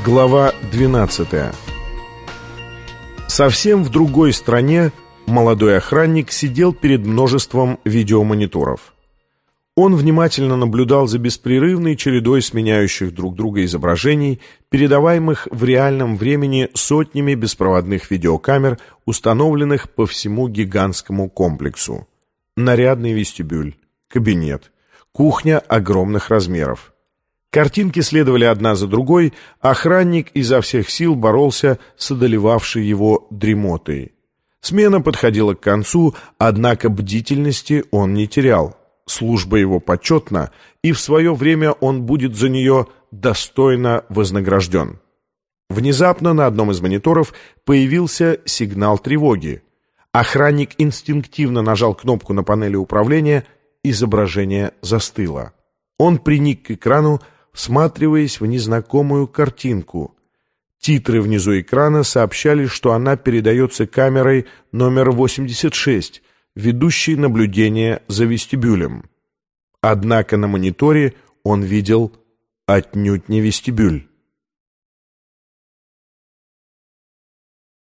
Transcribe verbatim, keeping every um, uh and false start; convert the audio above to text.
Глава двенадцатая. Совсем в другой стране молодой охранник сидел перед множеством видеомониторов. Он внимательно наблюдал за беспрерывной чередой сменяющих друг друга изображений, передаваемых в реальном времени сотнями беспроводных видеокамер, установленных по всему гигантскому комплексу. Нарядный вестибюль, кабинет, кухня огромных размеров. Картинки следовали одна за другой, охранник изо всех сил боролся с одолевавшей его дремотой. Смена подходила к концу, однако бдительности он не терял. Служба его почетна, и в свое время он будет за нее достойно вознагражден. Внезапно на одном из мониторов появился сигнал тревоги. Охранник инстинктивно нажал кнопку на панели управления, изображение застыло. Он приник к экрану, всматриваясь в незнакомую картинку. Титры внизу экрана сообщали, что она передается камерой номер восемьдесят шесть, ведущей наблюдение за вестибюлем. Однако на мониторе он видел отнюдь не вестибюль.